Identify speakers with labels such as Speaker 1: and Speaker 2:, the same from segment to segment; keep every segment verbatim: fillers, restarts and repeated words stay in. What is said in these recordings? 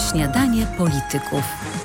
Speaker 1: Śniadanie polityków.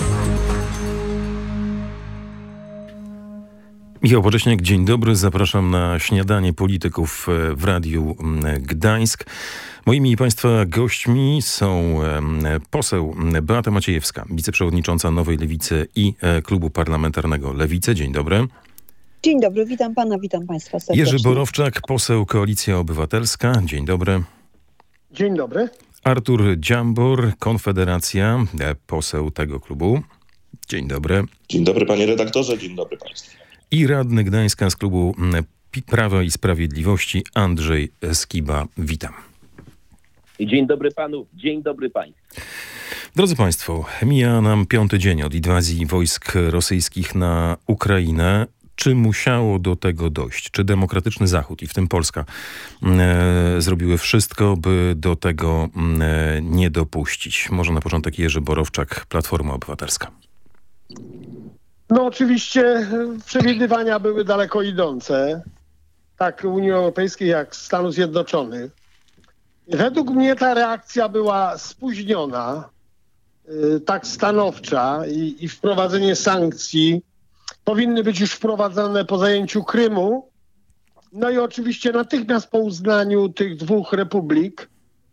Speaker 2: Michał Pocześniak, dzień dobry. Zapraszam na Śniadanie Polityków w Radiu Gdańsk. Moimi Państwa gośćmi są poseł Beata Maciejewska, wiceprzewodnicząca Nowej Lewicy i Klubu Parlamentarnego Lewicy. Dzień dobry.
Speaker 3: Dzień dobry, witam pana, witam państwa serdecznie.
Speaker 2: Jerzy Borowczak, poseł Koalicja Obywatelska. Dzień dobry.
Speaker 4: Dzień dobry.
Speaker 2: Artur Dziambor, Konfederacja, poseł tego klubu. Dzień dobry.
Speaker 5: Dzień dobry panie redaktorze, dzień dobry państwu.
Speaker 2: I radny Gdańska z klubu Prawa i Sprawiedliwości Andrzej Skiba. Witam.
Speaker 6: Dzień dobry panu, dzień dobry państwu.
Speaker 2: Drodzy państwo, mija nam piąty dzień od inwazji wojsk rosyjskich na Ukrainę. Czy musiało do tego dojść? Czy demokratyczny Zachód, i w tym Polska, e, zrobiły wszystko, by do tego e, nie dopuścić? Może na początek Jerzy Borowczak, Platforma Obywatelska.
Speaker 4: No oczywiście przewidywania były daleko idące, tak Unii Europejskiej jak Stanów Zjednoczonych. Według mnie ta reakcja była spóźniona, y, tak stanowcza i, i wprowadzenie sankcji powinny być już wprowadzone po zajęciu Krymu. No i oczywiście natychmiast po uznaniu tych dwóch republik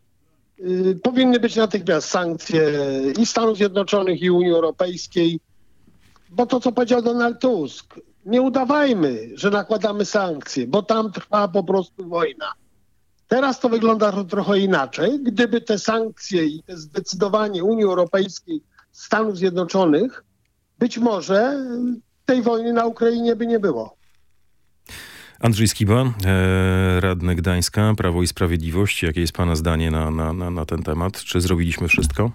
Speaker 4: y, powinny być natychmiast sankcje i Stanów Zjednoczonych, i Unii Europejskiej. Bo to, co powiedział Donald Tusk, nie udawajmy, że nakładamy sankcje, bo tam trwa po prostu wojna. Teraz to wygląda trochę inaczej. Gdyby te sankcje i te zdecydowanie Unii Europejskiej, Stanów Zjednoczonych, być może tej wojny na Ukrainie by nie było.
Speaker 2: Andrzej Skiba, e, radny Gdańska, Prawo i Sprawiedliwość. Jakie jest pana zdanie na, na, na, na ten temat? Czy zrobiliśmy wszystko?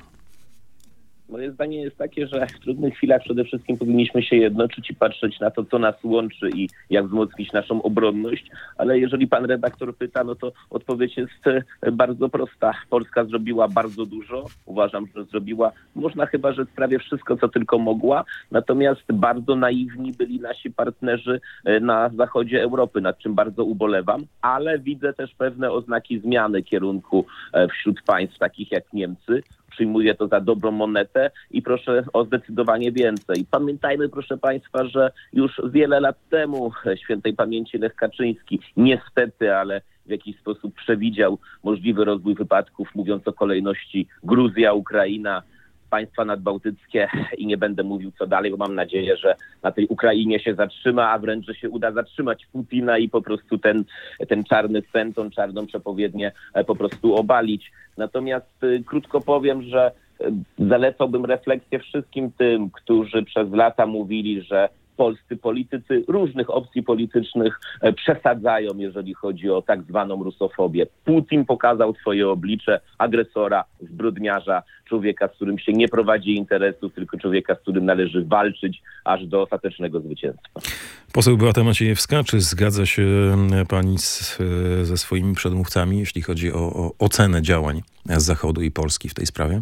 Speaker 6: Moje zdanie jest takie, że w trudnych chwilach przede wszystkim powinniśmy się jednoczyć i patrzeć na to, co nas łączy i jak wzmocnić naszą obronność. Ale jeżeli pan redaktor pyta, no to odpowiedź jest bardzo prosta. Polska zrobiła bardzo dużo. Uważam, że zrobiła, można chyba rzec, prawie wszystko, co tylko mogła. Natomiast bardzo naiwni byli nasi partnerzy na zachodzie Europy, nad czym bardzo ubolewam. Ale widzę też pewne oznaki zmiany kierunku wśród państw takich jak Niemcy. Przyjmuję to za dobrą monetę i proszę o zdecydowanie więcej. Pamiętajmy, proszę państwa, że już wiele lat temu świętej pamięci Lech Kaczyński niestety, ale w jakiś sposób przewidział możliwy rozwój wypadków, mówiąc o kolejności Gruzja, Ukraina, państwa nadbałtyckie i nie będę mówił co dalej, bo mam nadzieję, że na tej Ukrainie się zatrzyma, a wręcz, że się uda zatrzymać Putina i po prostu ten, ten czarny sen, tą czarną przepowiednię po prostu obalić. Natomiast y, krótko powiem, że y, zalecałbym refleksję wszystkim tym, którzy przez lata mówili, że polscy politycy różnych opcji politycznych e, przesadzają, jeżeli chodzi o tak zwaną rusofobię. Putin pokazał swoje oblicze agresora, zbrodniarza, człowieka, z którym się nie prowadzi interesów, tylko człowieka, z którym należy walczyć aż do ostatecznego zwycięstwa.
Speaker 2: Poseł Beata Maciejewska, czy zgadza się pani z, ze swoimi przedmówcami, jeśli chodzi o, o ocenę działań z Zachodu i Polski w tej sprawie?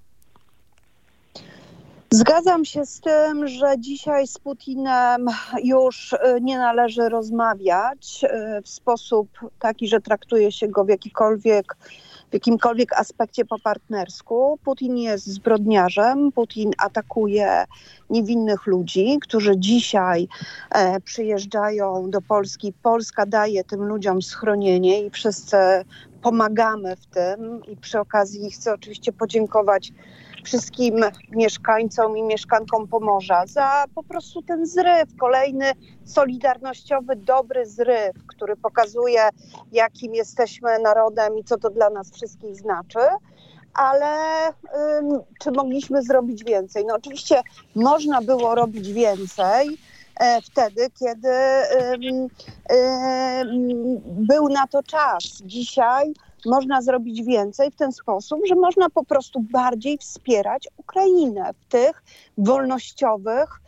Speaker 3: Zgadzam się z tym, że dzisiaj z Putinem już nie należy rozmawiać w sposób taki, że traktuje się go w jakikolwiek, w jakimkolwiek aspekcie po partnersku. Putin jest zbrodniarzem, Putin atakuje niewinnych ludzi, którzy dzisiaj e, przyjeżdżają do Polski. Polska daje tym ludziom schronienie i wszyscy pomagamy w tym. I przy okazji chcę oczywiście podziękować wszystkim mieszkańcom i mieszkankom Pomorza za po prostu ten zryw, kolejny solidarnościowy, dobry zryw, który pokazuje, jakim jesteśmy narodem i co to dla nas wszystkich znaczy. Ale ym, czy mogliśmy zrobić więcej? No oczywiście można było robić więcej e, wtedy, kiedy ym, ym, był na to czas. Dzisiaj można zrobić więcej w ten sposób, że można po prostu bardziej wspierać Ukrainę w tych wolnościowych,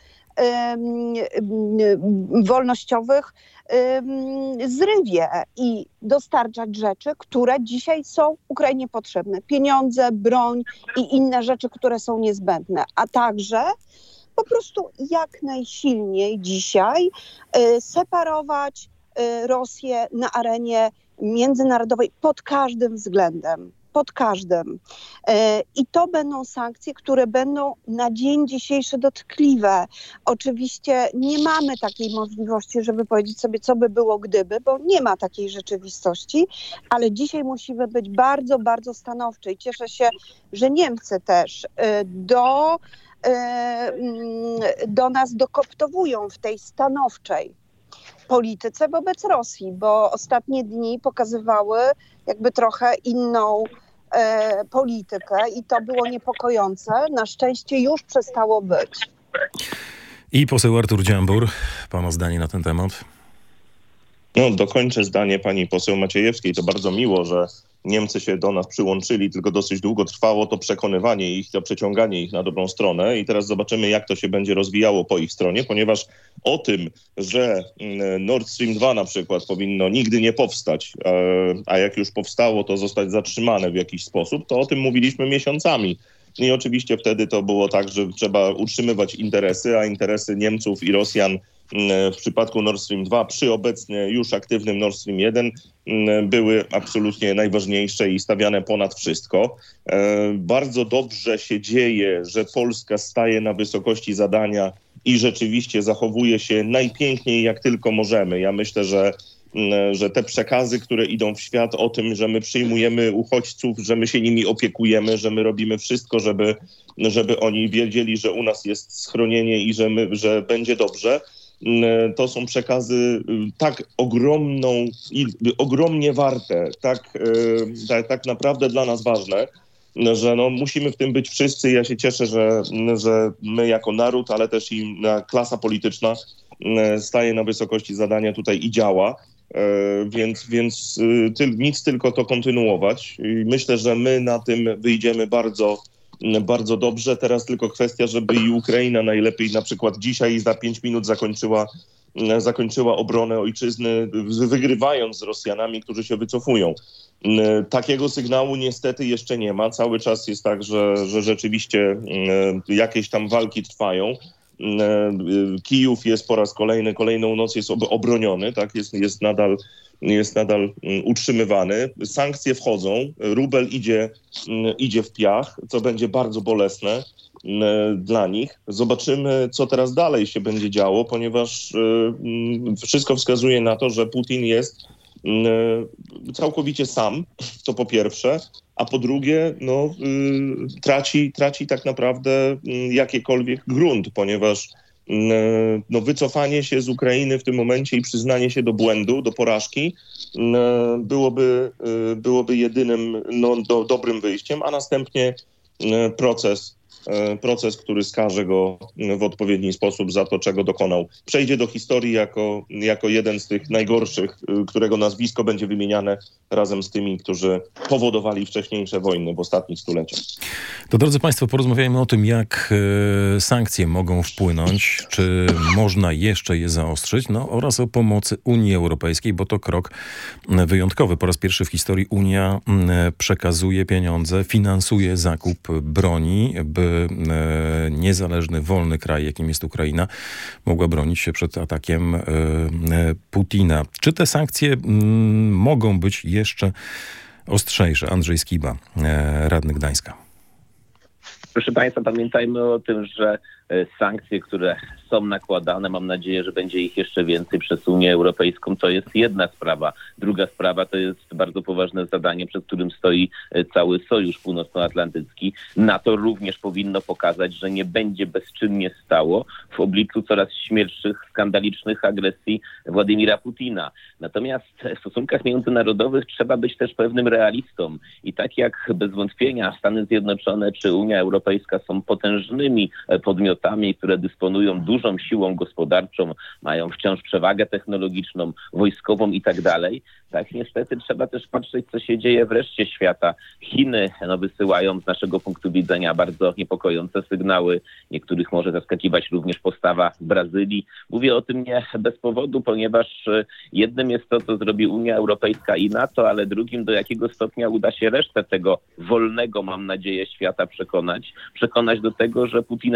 Speaker 3: um, wolnościowych um, zrywie i dostarczać rzeczy, które dzisiaj są Ukrainie potrzebne. Pieniądze, broń i inne rzeczy, które są niezbędne, a także po prostu jak najsilniej dzisiaj y, separować y, Rosję na arenie międzynarodowej pod każdym względem. pod każdym. I to będą sankcje, które będą na dzień dzisiejszy dotkliwe. Oczywiście nie mamy takiej możliwości, żeby powiedzieć sobie, co by było gdyby, bo nie ma takiej rzeczywistości, ale dzisiaj musimy być bardzo, bardzo stanowczy i cieszę się, że Niemcy też do, do nas dokoptowują w tej stanowczej polityce wobec Rosji, bo ostatnie dni pokazywały jakby trochę inną e, politykę i to było niepokojące. Na szczęście już przestało być.
Speaker 2: I poseł Artur Dziambor, pana zdanie na ten temat?
Speaker 5: No, dokończę zdanie pani poseł Maciejewskiej. To bardzo miło, że Niemcy się do nas przyłączyli, tylko dosyć długo trwało to przekonywanie ich, to przeciąganie ich na dobrą stronę i teraz zobaczymy, jak to się będzie rozwijało po ich stronie, ponieważ o tym, że Nord Stream dwa na przykład powinno nigdy nie powstać, a jak już powstało, to zostać zatrzymane w jakiś sposób, to o tym mówiliśmy miesiącami. I oczywiście wtedy to było tak, że trzeba utrzymywać interesy, a interesy Niemców i Rosjan w przypadku Nord Stream dwa przy obecnie już aktywnym Nord Stream jeden były absolutnie najważniejsze i stawiane ponad wszystko. Bardzo dobrze się dzieje, że Polska staje na wysokości zadania i rzeczywiście zachowuje się najpiękniej jak tylko możemy. Ja myślę, że że te przekazy, które idą w świat o tym, że my przyjmujemy uchodźców, że my się nimi opiekujemy, że my robimy wszystko, żeby, żeby oni wiedzieli, że u nas jest schronienie i że, my, że będzie dobrze, to są przekazy tak ogromną, ogromnie warte, tak, tak, tak naprawdę dla nas ważne, że no, musimy w tym być wszyscy. Ja się cieszę, że, że my jako naród, ale też i klasa polityczna staje na wysokości zadania tutaj i działa. Więc, więc ty, nic tylko to kontynuować. I myślę, że my na tym wyjdziemy bardzo, bardzo dobrze. Teraz tylko kwestia, żeby i Ukraina najlepiej na przykład dzisiaj za pięć minut zakończyła, zakończyła obronę ojczyzny, wygrywając z Rosjanami, którzy się wycofują. Takiego sygnału niestety jeszcze nie ma. Cały czas jest tak, że, że rzeczywiście jakieś tam walki trwają. Kijów jest po raz kolejny, kolejną noc jest obroniony, tak, jest, jest, nadal, jest nadal utrzymywany. Sankcje wchodzą, rubel idzie, idzie w piach, co będzie bardzo bolesne dla nich. Zobaczymy, co teraz dalej się będzie działo, ponieważ wszystko wskazuje na to, że Putin jest całkowicie sam, to po pierwsze, a po drugie no, y, traci, traci tak naprawdę y, jakiekolwiek grunt, ponieważ y, no, wycofanie się z Ukrainy w tym momencie i przyznanie się do błędu, do porażki y, byłoby, y, byłoby jedynym no, do, dobrym wyjściem, a następnie y, proces proces, który skaże go w odpowiedni sposób za to, czego dokonał. Przejdzie do historii jako, jako jeden z tych najgorszych, którego nazwisko będzie wymieniane razem z tymi, którzy powodowali wcześniejsze wojny w ostatnich stuleciach.
Speaker 2: To drodzy Państwo, porozmawiajmy o tym, jak e, sankcje mogą wpłynąć, czy można jeszcze je zaostrzyć, no oraz o pomocy Unii Europejskiej, bo to krok wyjątkowy. Po raz pierwszy w historii Unia e, przekazuje pieniądze, finansuje zakup broni, by e, niezależny, wolny kraj, jakim jest Ukraina, mogła bronić się przed atakiem e, e, Putina. Czy te sankcje m, mogą być jeszcze ostrzejsze? Andrzej Skiba, e, radny Gdańska.
Speaker 6: Proszę Państwa, pamiętajmy o tym, że sankcje, które są nakładane, mam nadzieję, że będzie ich jeszcze więcej przez Unię Europejską, to jest jedna sprawa. Druga sprawa to jest bardzo poważne zadanie, przed którym stoi cały Sojusz Północnoatlantycki. NATO również powinno pokazać, że nie będzie bezczynnie stało w obliczu coraz śmielszych, skandalicznych agresji Władimira Putina. Natomiast w stosunkach międzynarodowych trzeba być też pewnym realistą. I tak jak bez wątpienia Stany Zjednoczone czy Unia Europejska są potężnymi podmiotami, które dysponują dużą siłą gospodarczą, mają wciąż przewagę technologiczną, wojskową i tak dalej, tak niestety trzeba też patrzeć, co się dzieje w reszcie świata. Chiny no, wysyłają z naszego punktu widzenia bardzo niepokojące sygnały. Niektórych może zaskakiwać również postawa Brazylii. Mówię o tym nie bez powodu, ponieważ jednym jest to, co zrobi Unia Europejska i NATO, ale drugim, do jakiego stopnia uda się resztę tego wolnego, mam nadzieję, świata przekonać. Przekonać do tego, że Putina trzeba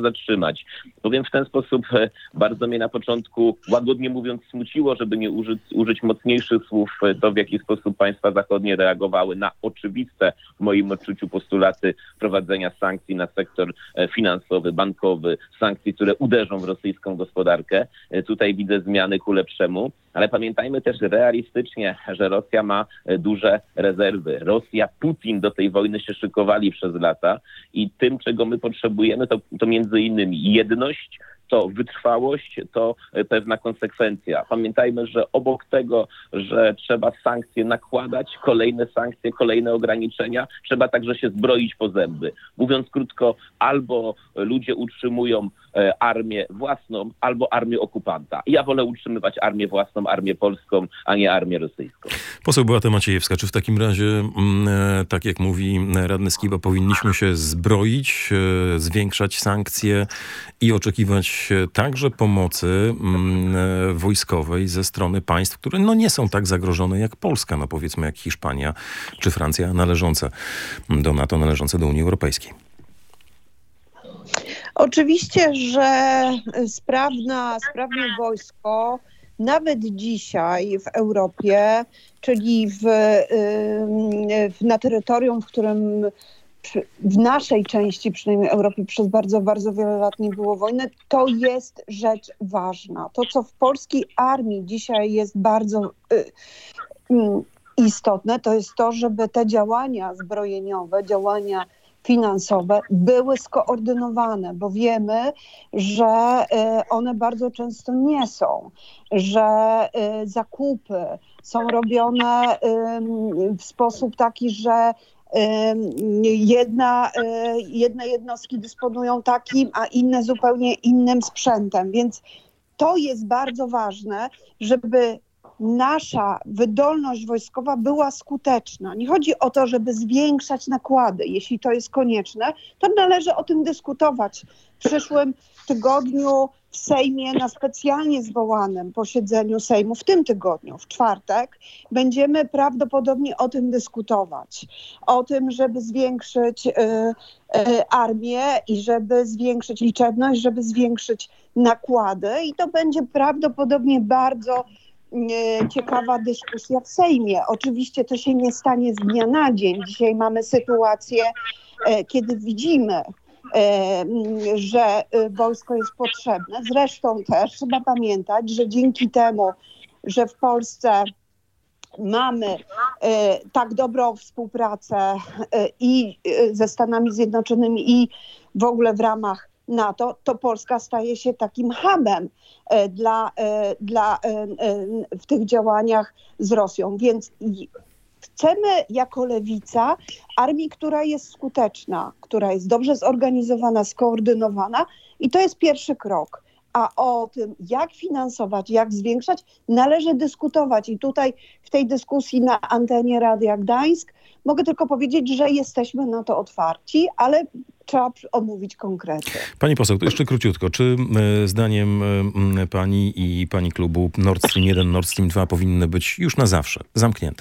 Speaker 6: zatrzymać. Powiem w ten sposób, bardzo mnie na początku, łagodnie mówiąc, smuciło, żeby nie użyć, użyć mocniejszych słów, to w jaki sposób państwa zachodnie reagowały na oczywiste w moim odczuciu postulaty wprowadzenia sankcji na sektor finansowy, bankowy, sankcji, które uderzą w rosyjską gospodarkę. Tutaj widzę zmiany ku lepszemu, ale pamiętajmy też realistycznie, że Rosja ma duże rezerwy. Rosja, Putin do tej wojny się szykowali przez lata i tym, czego my potrzebujemy, to, to między innymi jedność, to wytrwałość, to pewna konsekwencja. Pamiętajmy, że obok tego, że trzeba sankcje nakładać, kolejne sankcje, kolejne ograniczenia, trzeba także się zbroić po zęby. Mówiąc krótko, albo ludzie utrzymują armię własną, albo armię okupanta. Ja wolę utrzymywać armię własną, armię polską, a nie armię rosyjską.
Speaker 2: Poseł Beata Maciejewska, czy w takim razie, tak jak mówi radny Skiba, powinniśmy się zbroić, zwiększać sankcje i oczekiwać także pomocy wojskowej ze strony państw, które no nie są tak zagrożone jak Polska, no powiedzmy jak Hiszpania czy Francja, należące do NATO, należące do Unii Europejskiej?
Speaker 3: Oczywiście, że sprawna, sprawne wojsko nawet dzisiaj w Europie, czyli w, w, na terytorium, w którym w naszej części przynajmniej Europy przez bardzo, bardzo wiele lat nie było wojny, to jest rzecz ważna. To, co w polskiej armii dzisiaj jest bardzo y, y, istotne, to jest to, żeby te działania zbrojeniowe, działania finansowe były skoordynowane, bo wiemy, że y, one bardzo często nie są, że y, zakupy są robione y, w sposób taki, że Jedna, jedne jednostki dysponują takim, a inne zupełnie innym sprzętem. Więc to jest bardzo ważne, żeby nasza wydolność wojskowa była skuteczna. Nie chodzi o to, żeby zwiększać nakłady. Jeśli to jest konieczne, to należy o tym dyskutować. W przyszłym tygodniu w Sejmie na specjalnie zwołanym posiedzeniu Sejmu, w tym tygodniu, w czwartek, będziemy prawdopodobnie o tym dyskutować. O tym, żeby zwiększyć y, y, armię i żeby zwiększyć liczebność, żeby zwiększyć nakłady i to będzie prawdopodobnie bardzo y, ciekawa dyskusja w Sejmie. Oczywiście to się nie stanie z dnia na dzień. Dzisiaj mamy sytuację, y, kiedy widzimy, że wojsko jest potrzebne. Zresztą też trzeba pamiętać, że dzięki temu, że w Polsce mamy tak dobrą współpracę i ze Stanami Zjednoczonymi i w ogóle w ramach NATO, to Polska staje się takim hubem dla, dla, w tych działaniach z Rosją. Więc chcemy jako lewica armii, która jest skuteczna, która jest dobrze zorganizowana, skoordynowana i to jest pierwszy krok. A o tym, jak finansować, jak zwiększać, należy dyskutować. I tutaj w tej dyskusji na antenie Radia Gdańsk mogę tylko powiedzieć, że jesteśmy na to otwarci, ale trzeba omówić konkrety.
Speaker 2: Pani poseł, to jeszcze króciutko. Czy e, zdaniem e, pani i pani klubu Nord Stream jeden, Nord Stream dwa powinny być już na zawsze zamknięte?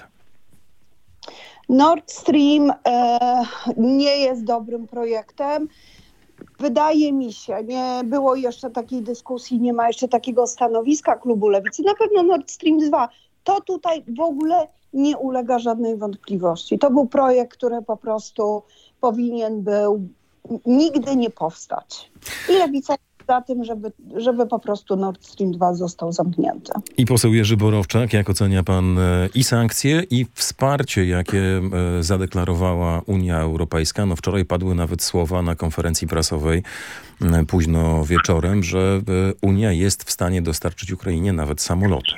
Speaker 3: Nord Stream e, nie jest dobrym projektem. Wydaje mi się, nie było jeszcze takiej dyskusji, nie ma jeszcze takiego stanowiska klubu Lewicy. Na pewno Nord Stream dwa to tutaj w ogóle nie ulega żadnej wątpliwości. To był projekt, który po prostu powinien był nigdy nie powstać. I Lewica za tym, żeby, żeby po prostu Nord Stream dwa został zamknięty.
Speaker 2: I poseł Jerzy Borowczak, jak ocenia pan i sankcje, i wsparcie, jakie zadeklarowała Unia Europejska? No wczoraj padły nawet słowa na konferencji prasowej późno wieczorem, że Unia jest w stanie dostarczyć Ukrainie nawet samoloty.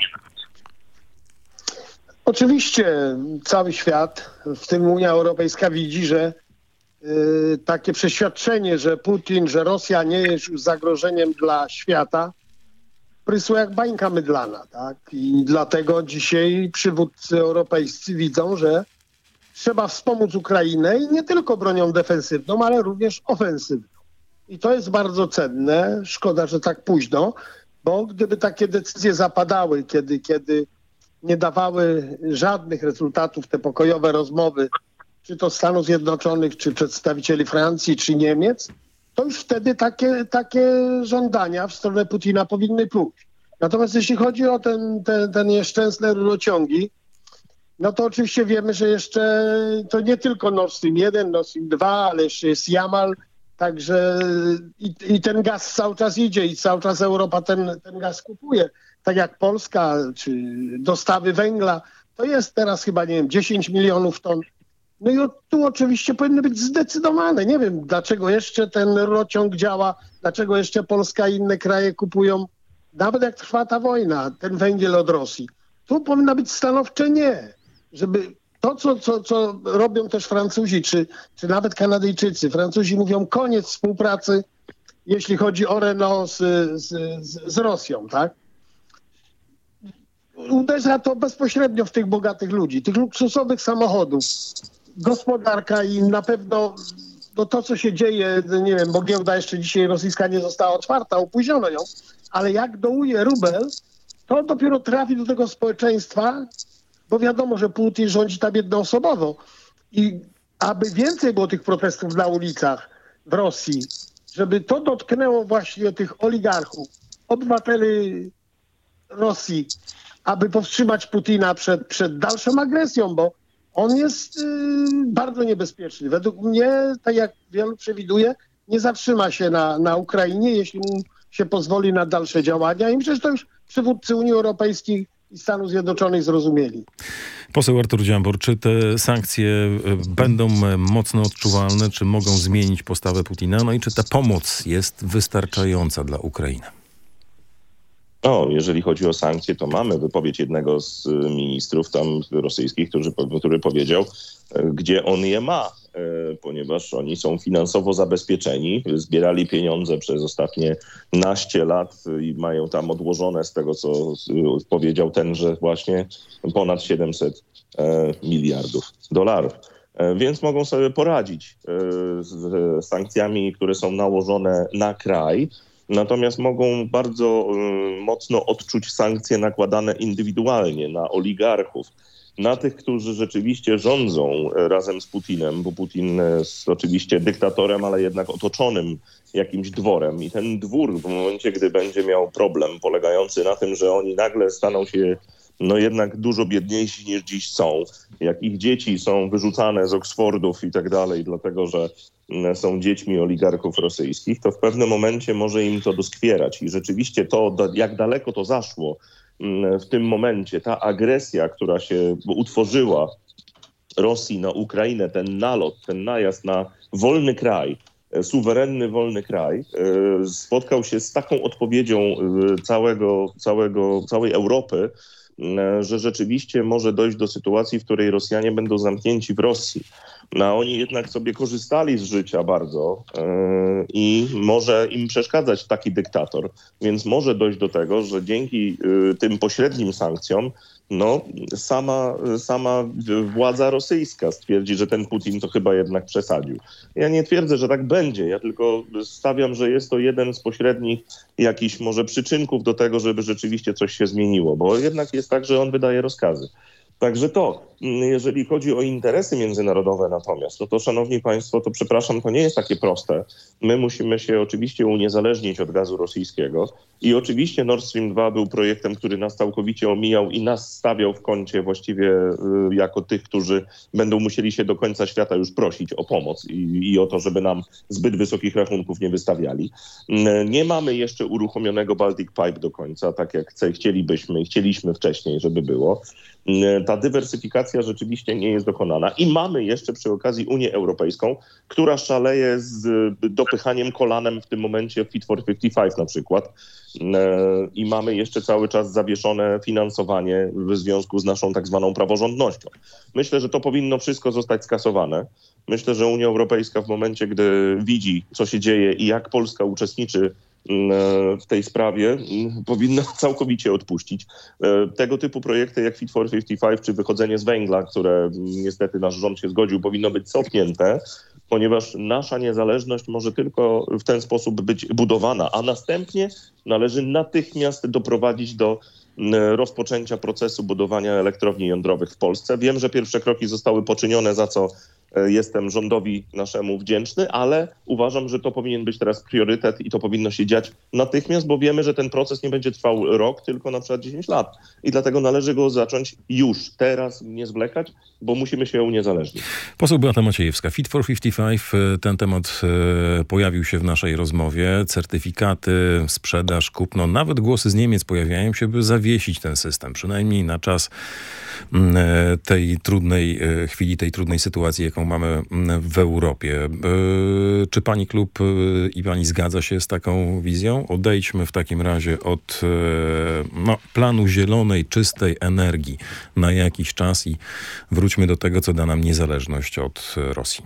Speaker 4: Oczywiście cały świat, w tym Unia Europejska, widzi, że Yy, takie przeświadczenie, że Putin, że Rosja nie jest już zagrożeniem dla świata, prysło jak bańka mydlana, tak? I dlatego dzisiaj przywódcy europejscy widzą, że trzeba wspomóc Ukrainę i nie tylko bronią defensywną, ale również ofensywną. I to jest bardzo cenne. Szkoda, że tak późno, bo gdyby takie decyzje zapadały, kiedy, kiedy nie dawały żadnych rezultatów te pokojowe rozmowy, czy to Stanów Zjednoczonych, czy przedstawicieli Francji, czy Niemiec, to już wtedy takie, takie żądania w stronę Putina powinny pójść. Natomiast jeśli chodzi o ten, ten, ten nieszczęsne rurociągi, no to oczywiście wiemy, że jeszcze to nie tylko Nord Stream jeden, Nord Stream dwa, ale jeszcze jest Jamal, także i, i ten gaz cały czas idzie i cały czas Europa ten, ten gaz kupuje. Tak jak Polska, czy dostawy węgla, to jest teraz chyba, nie wiem, dziesięć milionów ton. No i tu oczywiście powinny być zdecydowane. Nie wiem, dlaczego jeszcze ten rurociąg działa, dlaczego jeszcze Polska i inne kraje kupują, nawet jak trwa ta wojna, ten węgiel od Rosji. Tu powinno być stanowcze nie, żeby to, co, co, co robią też Francuzi, czy, czy nawet Kanadyjczycy. Francuzi mówią koniec współpracy, jeśli chodzi o Renault z, z, z, z Rosją, tak? Uderza to bezpośrednio w tych bogatych ludzi, tych luksusowych samochodów. Gospodarka i na pewno no to, co się dzieje, nie wiem, bo giełda jeszcze dzisiaj rosyjska nie została otwarta, opóźniono ją, ale jak dołuje rubel, to dopiero trafi do tego społeczeństwa, bo wiadomo, że Putin rządzi tam jednoosobowo. I aby więcej było tych protestów na ulicach w Rosji, żeby to dotknęło właśnie tych oligarchów, obywateli Rosji, aby powstrzymać Putina przed, przed dalszą agresją, bo on jest y, bardzo niebezpieczny. Według mnie, tak jak wielu przewiduje, nie zatrzyma się na, na Ukrainie, jeśli mu się pozwoli na dalsze działania. I myślę, że to już przywódcy Unii Europejskiej i Stanów Zjednoczonych zrozumieli.
Speaker 2: Poseł Artur Dziambor, czy te sankcje będą mocno odczuwalne, czy mogą zmienić postawę Putina? No i czy ta pomoc jest wystarczająca dla Ukrainy?
Speaker 5: No, jeżeli chodzi o sankcje, to mamy wypowiedź jednego z ministrów tam rosyjskich, który, który powiedział, gdzie on je ma, ponieważ oni są finansowo zabezpieczeni, zbierali pieniądze przez ostatnie naście lat i mają tam odłożone z tego, co powiedział tenże właśnie ponad siedemset miliardów dolarów. Więc mogą sobie poradzić z sankcjami, które są nałożone na kraj. Natomiast mogą bardzo y, mocno odczuć sankcje nakładane indywidualnie na oligarchów, na tych, którzy rzeczywiście rządzą razem z Putinem, bo Putin jest oczywiście dyktatorem, ale jednak otoczonym jakimś dworem. I ten dwór w momencie, gdy będzie miał problem polegający na tym, że oni nagle staną się no jednak dużo biedniejsi niż dziś są, jak ich dzieci są wyrzucane z Oksfordów i tak dalej, dlatego że są dziećmi oligarchów rosyjskich, to w pewnym momencie może im to doskwierać. I rzeczywiście to, jak daleko to zaszło w tym momencie, ta agresja, która się utworzyła Rosji na Ukrainę, ten nalot, ten najazd na wolny kraj, suwerenny, wolny kraj, spotkał się z taką odpowiedzią całego, całego, całej Europy, że rzeczywiście może dojść do sytuacji, w której Rosjanie będą zamknięci w Rosji. No, oni jednak sobie korzystali z życia bardzo yy, i może im przeszkadzać taki dyktator. Więc może dojść do tego, że dzięki yy, tym pośrednim sankcjom no, sama, sama władza rosyjska stwierdzi, że ten Putin to chyba jednak przesadził. Ja nie twierdzę, że tak będzie. Ja tylko stawiam, że jest to jeden z pośrednich jakichś może przyczynków do tego, żeby rzeczywiście coś się zmieniło. Bo jednak jest tak, że on wydaje rozkazy. Także to, jeżeli chodzi o interesy międzynarodowe natomiast, no to szanowni państwo, to przepraszam, to nie jest takie proste. My musimy się oczywiście uniezależnić od gazu rosyjskiego i oczywiście Nord Stream dwa był projektem, który nas całkowicie omijał i nas stawiał w kącie właściwie y, jako tych, którzy będą musieli się do końca świata już prosić o pomoc i, i o to, żeby nam zbyt wysokich rachunków nie wystawiali. Y, nie mamy jeszcze uruchomionego Baltic Pipe do końca, tak jak chcielibyśmy i chcieliśmy wcześniej, żeby było. Y, ta dywersyfikacja rzeczywiście nie jest dokonana i mamy jeszcze przy okazji Unię Europejską, która szaleje z dopychaniem kolanem w tym momencie Fit for pięćdziesiąt pięć na przykład i mamy jeszcze cały czas zawieszone finansowanie w związku z naszą tak zwaną praworządnością. Myślę, że to powinno wszystko zostać skasowane. Myślę, że Unia Europejska w momencie, gdy widzi, co się dzieje i jak Polska uczestniczy w tej sprawie, powinna całkowicie odpuścić. Tego typu projekty jak Fit for pięćdziesiąt pięć czy wychodzenie z węgla, które niestety nasz rząd się zgodził, powinno być cofnięte, ponieważ nasza niezależność może tylko w ten sposób być budowana, a następnie należy natychmiast doprowadzić do rozpoczęcia procesu budowania elektrowni jądrowych w Polsce. Wiem, że pierwsze kroki zostały poczynione, za co jestem rządowi naszemu wdzięczny, ale uważam, że to powinien być teraz priorytet i to powinno się dziać natychmiast, bo wiemy, że ten proces nie będzie trwał rok, tylko na przykład dziesięć lat. I dlatego należy go zacząć już, teraz, nie zwlekać, bo musimy się uniezależnić.
Speaker 2: Poseł Beata Maciejewska, Fit for pięćdziesiąt pięć. Ten temat pojawił się w naszej rozmowie. Certyfikaty, sprzedaż, kupno, nawet głosy z Niemiec pojawiają się, by zawiesić ten system, przynajmniej na czas tej trudnej chwili, tej trudnej sytuacji, jaką mamy w Europie. Czy pani klub i pani zgadza się z taką wizją? Odejdźmy w takim razie od no, planu zielonej, czystej energii na jakiś czas i wróćmy do tego, co da nam niezależność od Rosji.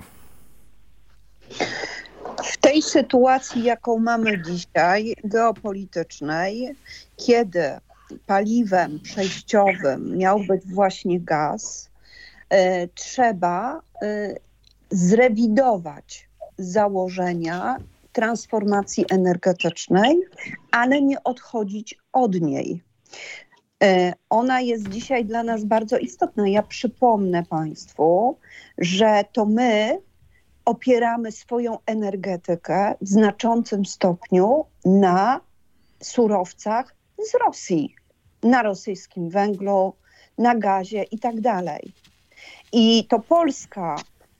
Speaker 3: W tej sytuacji, jaką mamy dzisiaj, geopolitycznej, kiedy paliwem przejściowym miał być właśnie gaz, y, trzeba y, zrewidować założenia transformacji energetycznej, ale nie odchodzić od niej. Y, ona jest dzisiaj dla nas bardzo istotna. Ja przypomnę Państwu, że to my opieramy swoją energetykę w znaczącym stopniu na surowcach z Rosji, na rosyjskim węglu, na gazie i tak dalej. I to Polska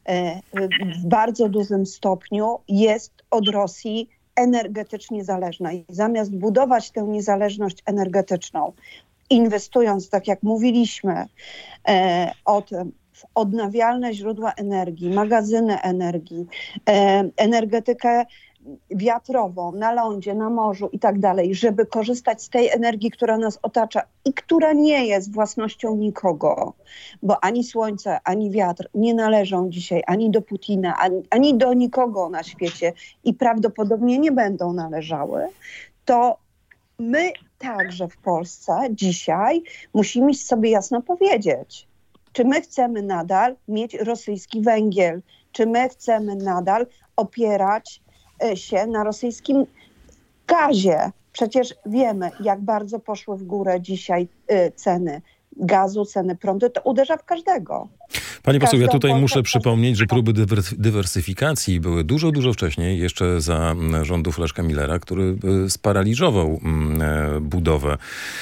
Speaker 3: w bardzo dużym stopniu jest od Rosji energetycznie zależna. I zamiast budować tę niezależność energetyczną, inwestując, tak jak mówiliśmy, o tym, w odnawialne źródła energii, magazyny energii, energetykę wiatrową, na lądzie, na morzu i tak dalej, żeby korzystać z tej energii, która nas otacza i która nie jest własnością nikogo, bo ani słońce, ani wiatr nie należą dzisiaj ani do Putina, ani, ani do nikogo na świecie i prawdopodobnie nie będą należały, to my także w Polsce dzisiaj musimy sobie jasno powiedzieć, czy my chcemy nadal mieć rosyjski węgiel, czy my chcemy nadal opierać się na rosyjskim gazie. Przecież wiemy, jak bardzo poszły w górę dzisiaj y, ceny gazu, ceny prądu. To uderza w każdego.
Speaker 2: Pani poseł, ja tutaj muszę przypomnieć, że próby dywersyfikacji były dużo, dużo wcześniej, jeszcze za rządów Leszka Millera, który sparaliżował budowę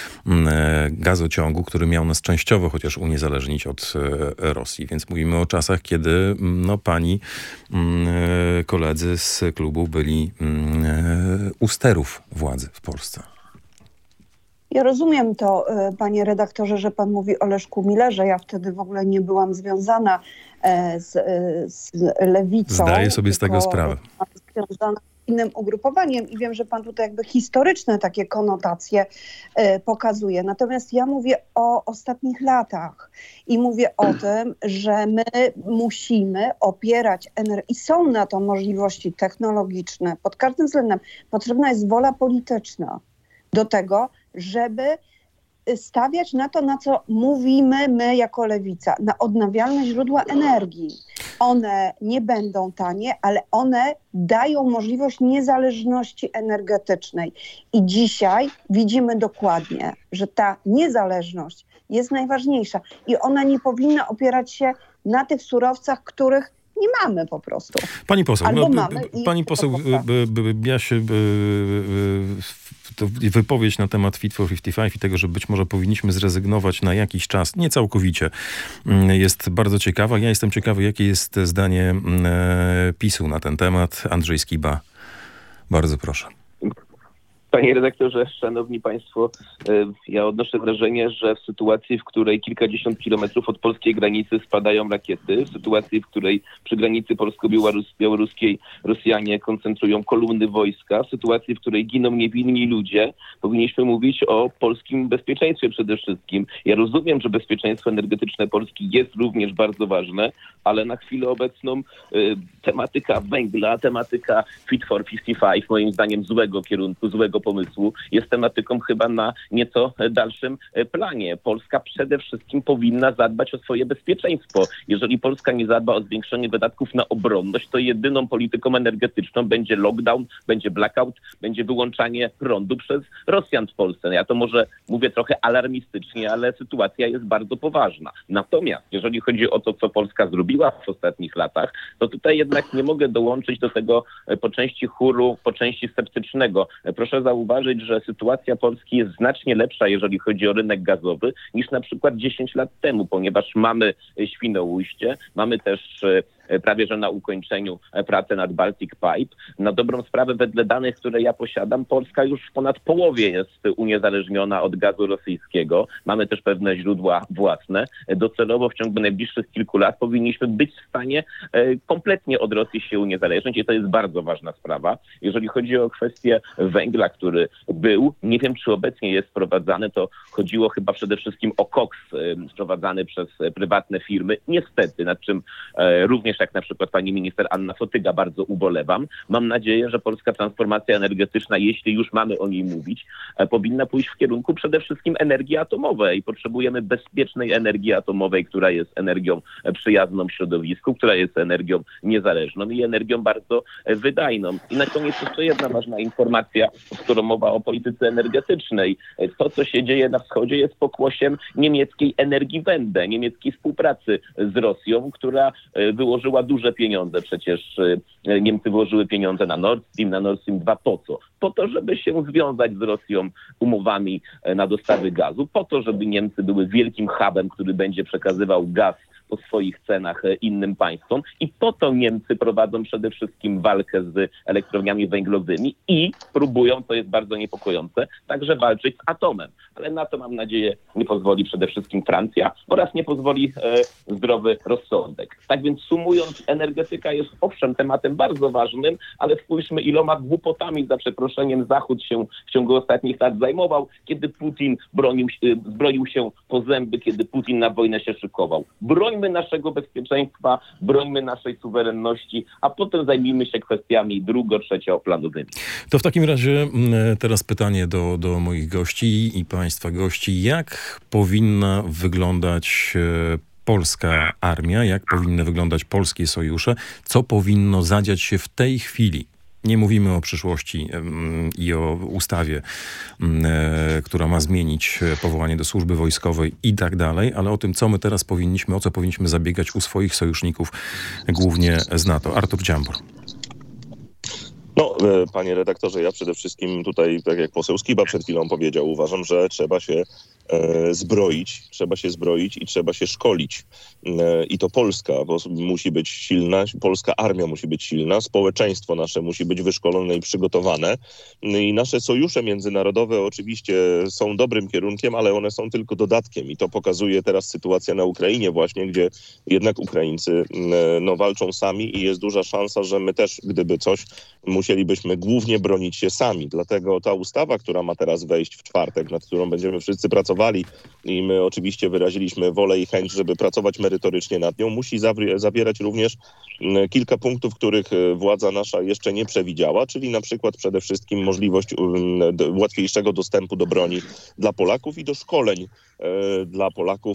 Speaker 2: gazociągu, który miał nas częściowo chociaż uniezależnić od Rosji. Więc mówimy o czasach, kiedy no, pani koledzy z klubu byli u sterów władzy w Polsce.
Speaker 3: Ja rozumiem to, panie redaktorze, że pan mówi o Leszku Millerze. Ja wtedy w ogóle nie byłam związana z, z lewicą.
Speaker 2: Zdaję sobie z tego sprawę.
Speaker 3: Związana z innym ugrupowaniem i wiem, że pan tutaj jakby historyczne takie konotacje pokazuje. Natomiast ja mówię o ostatnich latach i mówię o tym, że my musimy opierać energię i są na to możliwości technologiczne. Pod każdym względem potrzebna jest wola polityczna do tego, żeby stawiać na to, na co mówimy my jako lewica, na odnawialne źródła energii. One nie będą tanie, ale one dają możliwość niezależności energetycznej. I dzisiaj widzimy dokładnie, że ta niezależność jest najważniejsza i ona nie powinna opierać się na tych surowcach, których nie mamy po prostu.
Speaker 2: Pani poseł,
Speaker 3: Albo
Speaker 2: no,
Speaker 3: mamy
Speaker 2: pani poseł, ja się to wypowiedź na temat Fit for pięćdziesiąt pięć i tego, że być może powinniśmy zrezygnować na jakiś czas, nie całkowicie, jest bardzo ciekawa. Ja jestem ciekawy, jakie jest zdanie PiS-u na ten temat. Andrzej Skiba, bardzo proszę.
Speaker 6: Panie redaktorze, szanowni państwo, ja odnoszę wrażenie, że w sytuacji, w której kilkadziesiąt kilometrów od polskiej granicy spadają rakiety, w sytuacji, w której przy granicy polsko-białoruskiej Rosjanie koncentrują kolumny wojska, w sytuacji, w której giną niewinni ludzie, powinniśmy mówić o polskim bezpieczeństwie przede wszystkim. Ja rozumiem, że bezpieczeństwo energetyczne Polski jest również bardzo ważne, ale na chwilę obecną y, tematyka węgla, tematyka Fit for pięćdziesiąt pięć moim zdaniem złego kierunku, złego tego pomysłu jest tematyką chyba na nieco dalszym planie. Polska przede wszystkim powinna zadbać o swoje bezpieczeństwo. Jeżeli Polska nie zadba o zwiększenie wydatków na obronność, to jedyną polityką energetyczną będzie lockdown, będzie blackout, będzie wyłączanie prądu przez Rosjan w Polsce. Ja to może mówię trochę alarmistycznie, ale sytuacja jest bardzo poważna. Natomiast jeżeli chodzi o to, co Polska zrobiła w ostatnich latach, to tutaj jednak nie mogę dołączyć do tego po części chóru, po części sceptycznego. Proszę zauważyć, że sytuacja Polski jest znacznie lepsza, jeżeli chodzi o rynek gazowy, niż na przykład dziesięć lat temu, ponieważ mamy Świnoujście, mamy też prawie że na ukończeniu pracy nad Baltic Pipe. Na dobrą sprawę, wedle danych, które ja posiadam, Polska już w ponad połowie jest uniezależniona od gazu rosyjskiego. Mamy też pewne źródła własne. Docelowo w ciągu najbliższych kilku lat powinniśmy być w stanie kompletnie od Rosji się uniezależnić i to jest bardzo ważna sprawa. Jeżeli chodzi o kwestię węgla, który był, nie wiem czy obecnie jest sprowadzany, to chodziło chyba przede wszystkim o koks sprowadzany przez prywatne firmy. Niestety, nad czym również jak na przykład pani minister Anna Fotyga bardzo ubolewam. Mam nadzieję, że polska transformacja energetyczna, jeśli już mamy o niej mówić, powinna pójść w kierunku przede wszystkim energii atomowej. Potrzebujemy bezpiecznej energii atomowej, która jest energią przyjazną środowisku, która jest energią niezależną i energią bardzo wydajną. I na koniec jeszcze jedna ważna informacja, skoro mowa o polityce energetycznej. To, co się dzieje na wschodzie, jest pokłosiem niemieckiej Energiewende, niemieckiej współpracy z Rosją, która wyłożyła duże pieniądze. Przecież Niemcy włożyły pieniądze na Nord Stream, na Nord Stream dwa. Po co? Po to, żeby się związać z Rosją umowami na dostawy gazu, po to, żeby Niemcy były wielkim hubem, który będzie przekazywał gaz po swoich cenach innym państwom i po to Niemcy prowadzą przede wszystkim walkę z elektrowniami węglowymi i próbują, to jest bardzo niepokojące, także walczyć z atomem. Ale na to, mam nadzieję, nie pozwoli przede wszystkim Francja oraz nie pozwoli e, zdrowy rozsądek. Tak więc sumując, energetyka jest owszem tematem bardzo ważnym, ale spójrzmy, iloma głupotami, za przeproszeniem, Zachód się w ciągu ostatnich lat zajmował, kiedy Putin bronił, zbroił się po zęby, kiedy Putin na wojnę się szykował. Brońmy naszego bezpieczeństwa, brońmy naszej suwerenności, a potem zajmijmy się kwestiami drugo-trzecioplanowymi.
Speaker 2: To w takim razie teraz pytanie do, do moich gości i państwa gości. Jak powinna wyglądać polska armia? Jak powinny wyglądać polskie sojusze? Co powinno zadziać się w tej chwili? Nie mówimy o przyszłości i o ustawie, która ma zmienić powołanie do służby wojskowej i tak dalej, ale o tym, co my teraz powinniśmy, o co powinniśmy zabiegać u swoich sojuszników, głównie z NATO. Artur Dziambor.
Speaker 5: No, panie redaktorze, ja przede wszystkim tutaj, tak jak poseł Skiba przed chwilą powiedział, uważam, że trzeba się e, zbroić, trzeba się zbroić i trzeba się szkolić. E, I to Polska, bo musi być silna, polska armia musi być silna, społeczeństwo nasze musi być wyszkolone i przygotowane. I nasze sojusze międzynarodowe oczywiście są dobrym kierunkiem, ale one są tylko dodatkiem i to pokazuje teraz sytuacja na Ukrainie właśnie, gdzie jednak Ukraińcy e, no, walczą sami i jest duża szansa, że my też, gdyby coś, musielibyśmy głównie bronić się sami. Dlatego ta ustawa, która ma teraz wejść w czwartek, nad którą będziemy wszyscy pracowali i my oczywiście wyraziliśmy wolę i chęć, żeby pracować merytorycznie nad nią, musi zawierać również kilka punktów, których władza nasza jeszcze nie przewidziała, czyli na przykład przede wszystkim możliwość łatwiejszego dostępu do broni dla Polaków i do szkoleń dla Polaków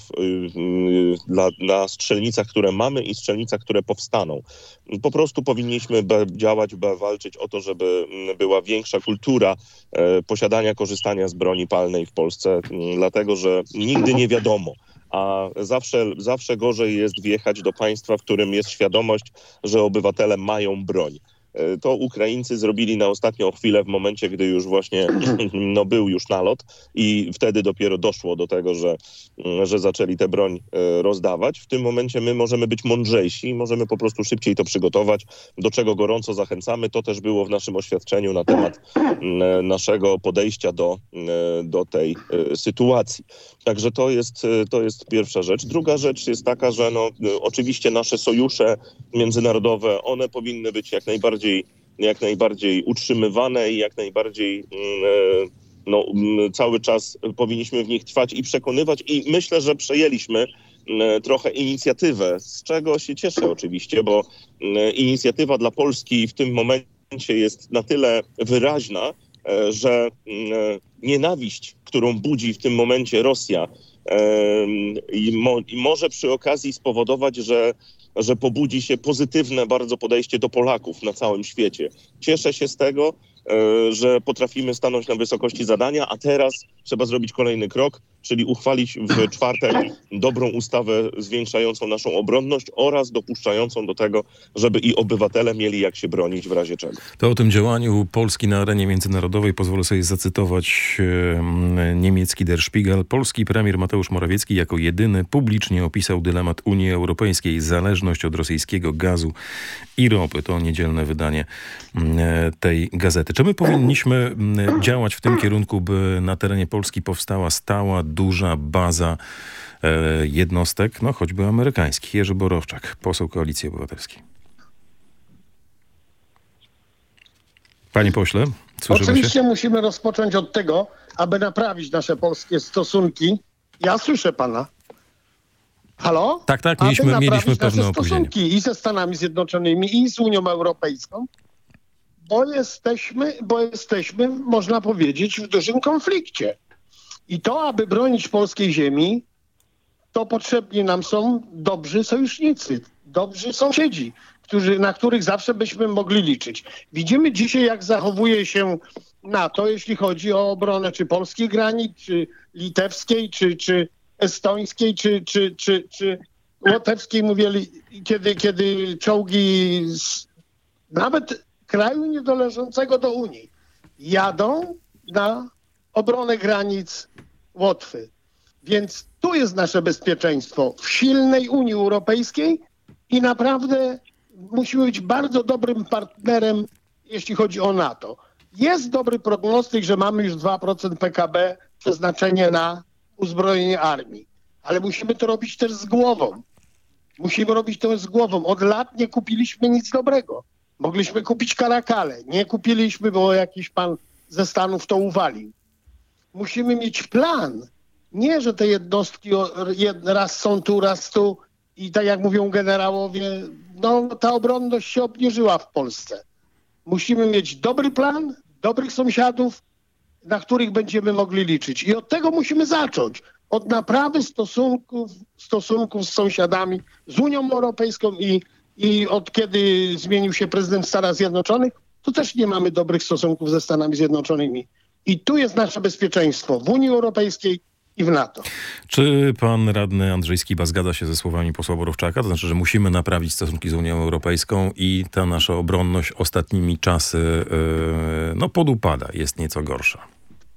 Speaker 5: dla, na strzelnicach, które mamy i strzelnicach, które powstaną. Po prostu powinniśmy działać, walczyć o to, żeby była większa kultura posiadania, korzystania z broni palnej w Polsce, dlatego że nigdy nie wiadomo. A zawsze, zawsze gorzej jest wjechać do państwa, w którym jest świadomość, że obywatele mają broń. To Ukraińcy zrobili na ostatnią chwilę w momencie, gdy już właśnie no, był już nalot i wtedy dopiero doszło do tego, że, że zaczęli tę broń rozdawać. W tym momencie my możemy być mądrzejsi, możemy po prostu szybciej to przygotować, do czego gorąco zachęcamy. To też było w naszym oświadczeniu na temat naszego podejścia do, do tej sytuacji. Także to jest, to jest pierwsza rzecz. Druga rzecz jest taka, że no, oczywiście nasze sojusze międzynarodowe, one powinny być jak najbardziej jak najbardziej utrzymywane i jak najbardziej no, cały czas powinniśmy w nich trwać i przekonywać i myślę, że przejęliśmy trochę inicjatywę, z czego się cieszę oczywiście, bo inicjatywa dla Polski w tym momencie jest na tyle wyraźna, że nienawiść, którą budzi w tym momencie Rosja i, mo, i może przy okazji spowodować, że, że pobudzi się pozytywne bardzo podejście do Polaków na całym świecie. Cieszę się z tego, że potrafimy stanąć na wysokości zadania, a teraz trzeba zrobić kolejny krok, czyli uchwalić w czwartek dobrą ustawę zwiększającą naszą obronność oraz dopuszczającą do tego, żeby i obywatele mieli jak się bronić w razie czego.
Speaker 2: To o tym działaniu Polski na arenie międzynarodowej pozwolę sobie zacytować e, niemiecki Der Spiegel. Polski premier Mateusz Morawiecki jako jedyny publicznie opisał dylemat Unii Europejskiej, zależność od rosyjskiego gazu i ropy. To niedzielne wydanie e, tej gazety. Czy my powinniśmy e, działać w tym kierunku, by na terenie Polski powstała stała, duża baza e, jednostek, no choćby amerykańskich? Jerzy Borowczak, poseł Koalicji Obywatelskiej. Panie pośle, słyszymy
Speaker 4: Oczywiście
Speaker 2: się?
Speaker 4: musimy rozpocząć od tego, aby naprawić nasze polskie stosunki. Ja słyszę pana. Halo?
Speaker 2: Tak, tak, mieliśmy,
Speaker 4: aby
Speaker 2: mieliśmy pewne
Speaker 4: nasze
Speaker 2: opóźnienie.
Speaker 4: stosunki i ze Stanami Zjednoczonymi, i z Unią Europejską, bo jesteśmy, bo jesteśmy, można powiedzieć, w dużym konflikcie. I to, aby bronić polskiej ziemi, to potrzebni nam są dobrzy sojusznicy, dobrzy sąsiedzi, którzy, na których zawsze byśmy mogli liczyć. Widzimy dzisiaj, jak zachowuje się NATO, jeśli chodzi o obronę czy polskich granic, czy litewskiej, czy, czy estońskiej, czy, czy, czy, czy łotewskiej, mówili, kiedy, kiedy czołgi z, nawet kraju niedonależącego do Unii jadą na obronę granic Łotwy. Więc tu jest nasze bezpieczeństwo w silnej Unii Europejskiej i naprawdę musimy być bardzo dobrym partnerem, jeśli chodzi o NATO. Jest dobry prognostyk, że mamy już dwa procent P K B przeznaczenie na uzbrojenie armii, ale musimy to robić też z głową. Musimy robić to z głową. Od lat nie kupiliśmy nic dobrego. Mogliśmy kupić karakale. Nie kupiliśmy, bo jakiś pan ze Stanów to uwalił. Musimy mieć plan. Nie, że te jednostki raz są tu, raz tu i tak jak mówią generałowie, no ta obronność się obniżyła w Polsce. Musimy mieć dobry plan, dobrych sąsiadów, na których będziemy mogli liczyć. I od tego musimy zacząć. Od naprawy stosunków, stosunków z sąsiadami, z Unią Europejską i, i od kiedy zmienił się prezydent Stanów Zjednoczonych, to też nie mamy dobrych stosunków ze Stanami Zjednoczonymi. I tu jest nasze bezpieczeństwo w Unii Europejskiej i w NATO.
Speaker 2: Czy pan radny Andrzej Skiba zgadza się ze słowami posła Borowczaka? To znaczy, że musimy naprawić stosunki z Unią Europejską i ta nasza obronność ostatnimi czasy yy, no podupada, jest nieco gorsza.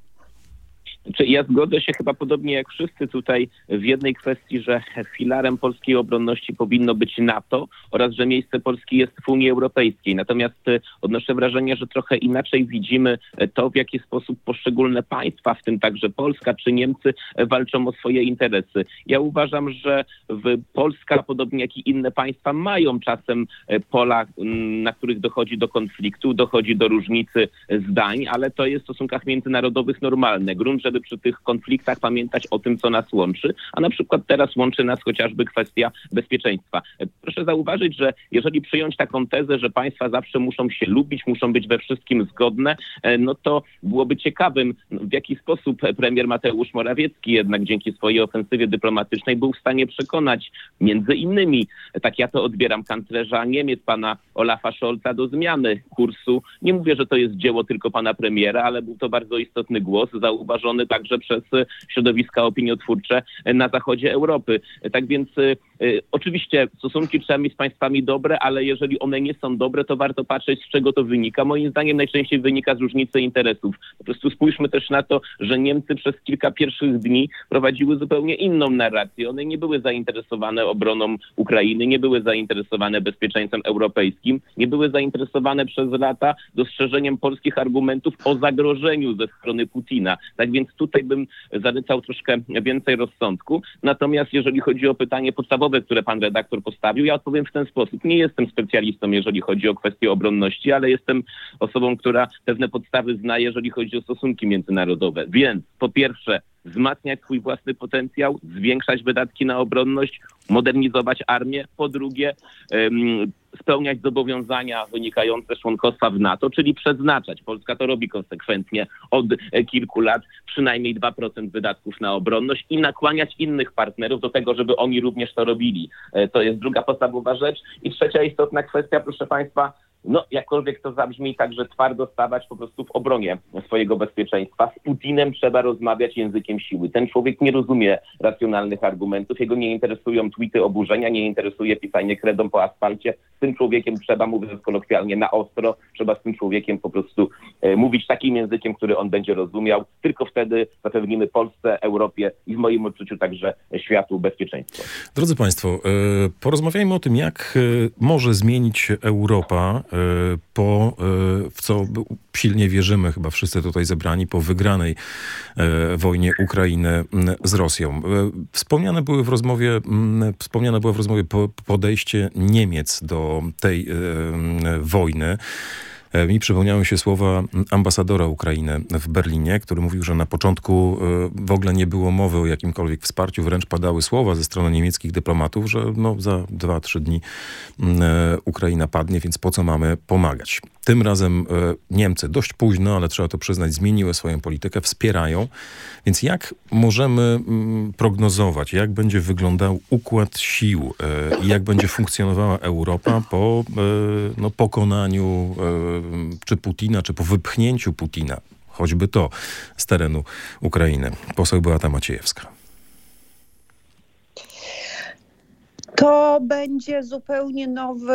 Speaker 6: Ja zgodzę się chyba podobnie jak wszyscy tutaj w jednej kwestii, że filarem polskiej obronności powinno być NATO oraz, że miejsce Polski jest w Unii Europejskiej. Natomiast odnoszę wrażenie, że trochę inaczej widzimy to, w jaki sposób poszczególne państwa, w tym także Polska czy Niemcy, walczą o swoje interesy. Ja uważam, że Polska, podobnie jak i inne państwa, mają czasem pola, na których dochodzi do konfliktu, dochodzi do różnicy zdań, ale to jest w stosunkach międzynarodowych normalne. Grunt, żeby przy tych konfliktach pamiętać o tym, co nas łączy, a na przykład teraz łączy nas chociażby kwestia bezpieczeństwa. Proszę zauważyć, że jeżeli przyjąć taką tezę, że państwa zawsze muszą się lubić, muszą być we wszystkim zgodne, no to byłoby ciekawym, w jaki sposób premier Mateusz Morawiecki jednak dzięki swojej ofensywie dyplomatycznej był w stanie przekonać między innymi, tak ja to odbieram, kanclerza Niemiec, pana Olafa Scholza do zmiany kursu. Nie mówię, że to jest dzieło tylko pana premiera, ale był to bardzo istotny głos, zauważony także przez środowiska opiniotwórcze na zachodzie Europy. Tak więc y, y, oczywiście stosunki trzeba mieć z państwami dobre, ale jeżeli one nie są dobre, to warto patrzeć, z czego to wynika. Moim zdaniem najczęściej wynika z różnicy interesów. Po prostu spójrzmy też na to, że Niemcy przez kilka pierwszych dni prowadziły zupełnie inną narrację. One nie były zainteresowane obroną Ukrainy, nie były zainteresowane bezpieczeństwem europejskim, nie były zainteresowane przez lata dostrzeżeniem polskich argumentów o zagrożeniu ze strony Putina. Tak więc tutaj bym zarycał troszkę więcej rozsądku. Natomiast jeżeli chodzi o pytanie podstawowe, które pan redaktor postawił, ja odpowiem w ten sposób. Nie jestem specjalistą, jeżeli chodzi o kwestię obronności, ale jestem osobą, która pewne podstawy zna, jeżeli chodzi o stosunki międzynarodowe. Więc po pierwsze, wzmacniać swój własny potencjał, zwiększać wydatki na obronność, modernizować armię. Po drugie, um, spełniać zobowiązania wynikające z członkostwa w NATO, czyli przeznaczać, Polska to robi konsekwentnie od kilku lat, przynajmniej dwa procent wydatków na obronność i nakłaniać innych partnerów do tego, żeby oni również to robili. To jest druga podstawowa rzecz. I trzecia istotna kwestia, proszę Państwa, no jakkolwiek to zabrzmi, także twardo stawać po prostu w obronie swojego bezpieczeństwa. Z Putinem trzeba rozmawiać językiem siły. Ten człowiek nie rozumie racjonalnych argumentów, jego nie interesują tweety oburzenia, nie interesuje pisanie kredą po asfalcie. Z tym człowiekiem trzeba, mówiąc kolokwialnie, na ostro, trzeba z tym człowiekiem po prostu e, mówić takim językiem, który on będzie rozumiał. Tylko wtedy zapewnimy Polsce, Europie i w moim odczuciu także światu bezpieczeństwo.
Speaker 2: Drodzy Państwo, e, porozmawiajmy o tym, jak e, może zmienić się Europa po, w co silnie wierzymy chyba wszyscy tutaj zebrani, po wygranej wojnie Ukrainy z Rosją. Wspomniane były w rozmowie, wspomniane było w rozmowie podejście Niemiec do tej wojny. Mi przypomniały się słowa ambasadora Ukrainy w Berlinie, który mówił, że na początku w ogóle nie było mowy o jakimkolwiek wsparciu, wręcz padały słowa ze strony niemieckich dyplomatów, że no za dwa, trzy dni Ukraina padnie, więc po co mamy pomagać? Tym razem Niemcy dość późno, ale trzeba to przyznać, zmieniły swoją politykę, wspierają. Więc jak możemy prognozować, jak będzie wyglądał układ sił i jak będzie funkcjonowała Europa po no, pokonaniu czy Putina, czy po wypchnięciu Putina, choćby to z terenu Ukrainy? Poseł Beata Maciejewska.
Speaker 3: To będzie zupełnie nowy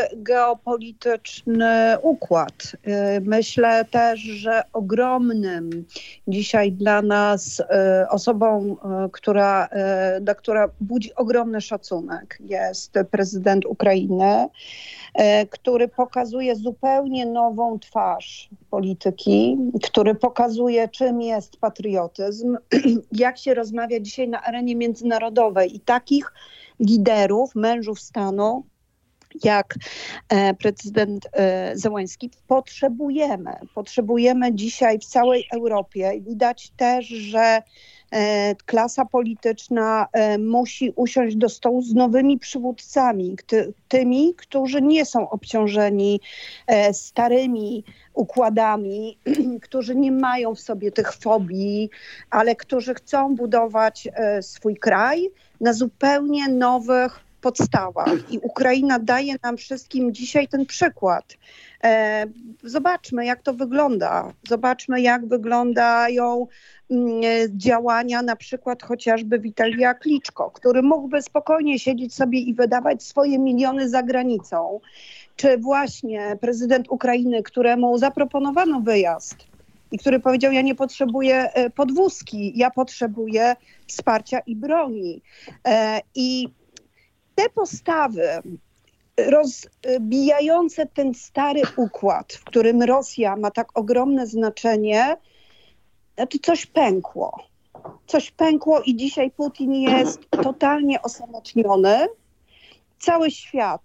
Speaker 3: geopolityczny układ. Myślę też, że ogromnym dzisiaj dla nas osobą, która, dla która budzi ogromny szacunek, jest prezydent Ukrainy, który pokazuje zupełnie nową twarz polityki, który pokazuje, czym jest patriotyzm, jak się rozmawia dzisiaj na arenie międzynarodowej. I takich liderów, mężów stanu, jak e, prezydent e, Zełenski, potrzebujemy. Potrzebujemy dzisiaj w całej Europie. Widać też, że e, klasa polityczna e, musi usiąść do stołu z nowymi przywódcami, ty, tymi, którzy nie są obciążeni e, starymi układami, którzy nie mają w sobie tych fobii, ale którzy chcą budować e, swój kraj na zupełnie nowych podstawach. I Ukraina daje nam wszystkim dzisiaj ten przykład. E, zobaczmy, jak to wygląda. Zobaczmy, jak wyglądają mm, działania na przykład chociażby Witalija Kliczko, który mógłby spokojnie siedzieć sobie i wydawać swoje miliony za granicą. Czy właśnie prezydent Ukrainy, któremu zaproponowano wyjazd i który powiedział, ja nie potrzebuję podwózki, ja potrzebuję wsparcia i broni. E, I te postawy rozbijające ten stary układ, w którym Rosja ma tak ogromne znaczenie, to coś pękło. Coś pękło i dzisiaj Putin jest totalnie osamotniony. Cały świat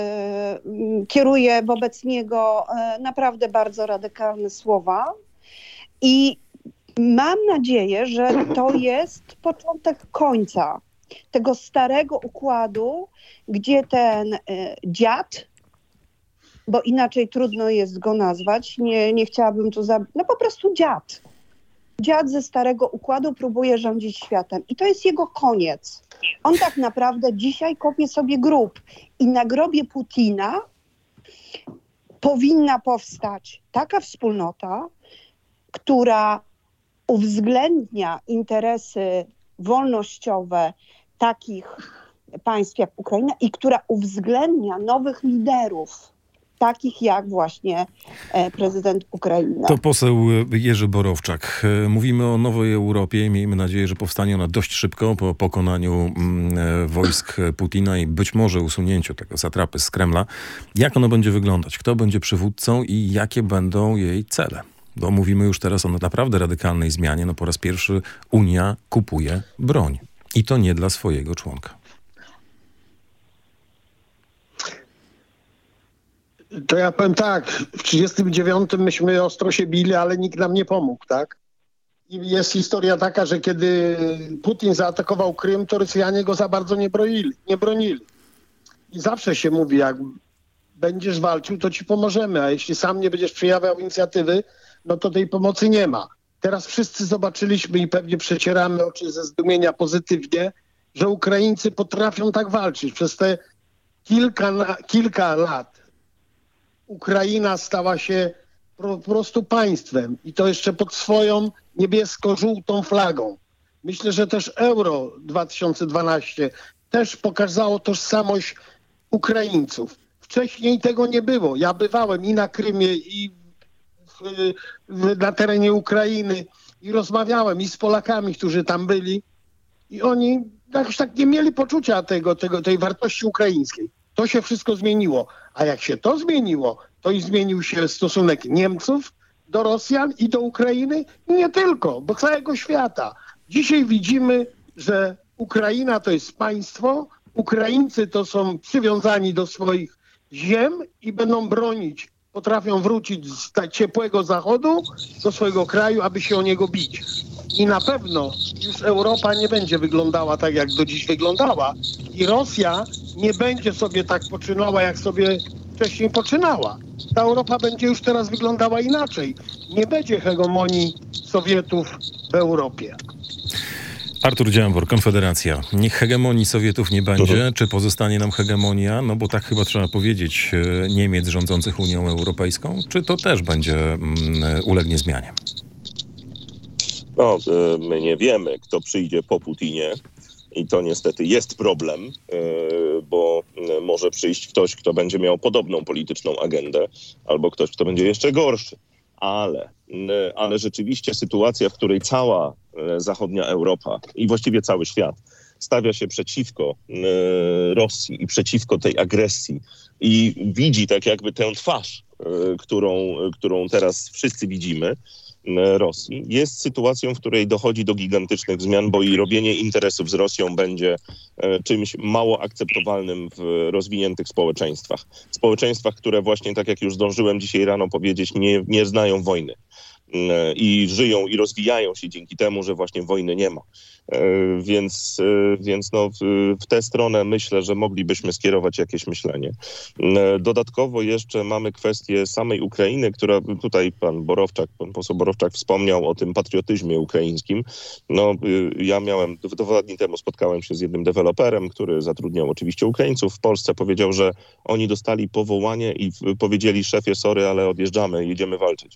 Speaker 3: y, kieruje wobec niego y, naprawdę bardzo radykalne słowa i mam nadzieję, że to jest początek końca tego starego układu, gdzie ten y, dziad, bo inaczej trudno jest go nazwać, nie, nie chciałabym tu, za... no po prostu dziad. Dziad ze starego układu próbuje rządzić światem i to jest jego koniec. On tak naprawdę dzisiaj kopie sobie grób i na grobie Putina powinna powstać taka wspólnota, która uwzględnia interesy wolnościowe takich państw jak Ukraina i która uwzględnia nowych liderów, takich jak właśnie prezydent Ukrainy.
Speaker 2: To poseł Jerzy Borowczak. Mówimy o nowej Europie i miejmy nadzieję, że powstanie ona dość szybko po pokonaniu wojsk Putina i być może usunięciu tego satrapy z Kremla. Jak ono będzie wyglądać? Kto będzie przywódcą i jakie będą jej cele? Bo mówimy już teraz o naprawdę radykalnej zmianie. No po raz pierwszy Unia kupuje broń. I to nie dla swojego członka.
Speaker 4: To ja powiem tak, w tysiąc dziewięćset trzydziestym dziewiątym myśmy ostro się bili, ale nikt nam nie pomógł, tak? I jest historia taka, że kiedy Putin zaatakował Krym, to Rosjanie go za bardzo nie bronili. Nie bronili. I zawsze się mówi, jak będziesz walczył, to ci pomożemy, a jeśli sam nie będziesz przejawiał inicjatywy, no to tej pomocy nie ma. Teraz wszyscy zobaczyliśmy i pewnie przecieramy oczy ze zdumienia pozytywnie, że Ukraińcy potrafią tak walczyć. Przez te kilka, na, kilka lat Ukraina stała się po, po prostu państwem i to jeszcze pod swoją niebiesko-żółtą flagą. Myślę, że też Euro dwa tysiące dwanaście też pokazało tożsamość Ukraińców. Wcześniej tego nie było. Ja bywałem i na Krymie, i w, w, na terenie Ukrainy i rozmawiałem i z Polakami, którzy tam byli i oni jakoś tak nie mieli poczucia tego, tego, tej wartości ukraińskiej. To się wszystko zmieniło. A jak się to zmieniło, to i zmienił się stosunek Niemców do Rosjan i do Ukrainy i nie tylko, bo całego świata. Dzisiaj widzimy, że Ukraina to jest państwo, Ukraińcy to są przywiązani do swoich ziem i będą bronić, potrafią wrócić z ciepłego zachodu do swojego kraju, aby się o niego bić. I na pewno już Europa nie będzie wyglądała tak, jak do dziś wyglądała. I Rosja nie będzie sobie tak poczynała, jak sobie wcześniej poczynała. Ta Europa będzie już teraz wyglądała inaczej. Nie będzie hegemonii Sowietów w Europie.
Speaker 2: Artur Dziambor, Konfederacja. Niech hegemonii Sowietów nie będzie. Czy pozostanie nam hegemonia? No bo tak chyba trzeba powiedzieć, Niemiec rządzących Unią Europejską. Czy to też będzie um, ulegnie zmianie?
Speaker 5: No, my nie wiemy, kto przyjdzie po Putinie. I to niestety jest problem, bo może przyjść ktoś, kto będzie miał podobną polityczną agendę, albo ktoś, kto będzie jeszcze gorszy. Ale, ale rzeczywiście sytuacja, w której cała zachodnia Europa i właściwie cały świat stawia się przeciwko Rosji i przeciwko tej agresji i widzi tak jakby tę twarz, którą, którą teraz wszyscy widzimy, Rosji, jest sytuacją, w której dochodzi do gigantycznych zmian, bo i robienie interesów z Rosją będzie czymś mało akceptowalnym w rozwiniętych społeczeństwach. Społeczeństwach, które właśnie, tak jak już zdążyłem dzisiaj rano powiedzieć, nie, nie znają wojny i żyją i rozwijają się dzięki temu, że właśnie wojny nie ma. Więc, więc no w tę stronę myślę, że moglibyśmy skierować jakieś myślenie. Dodatkowo jeszcze mamy kwestię samej Ukrainy, która tutaj pan Borowczak, pan poseł Borowczak wspomniał o tym patriotyzmie ukraińskim. No ja miałem, dwa dni temu spotkałem się z jednym deweloperem, który zatrudniał oczywiście Ukraińców w Polsce. Powiedział, że oni dostali powołanie i powiedzieli: szefie, sorry, ale odjeżdżamy, jedziemy walczyć.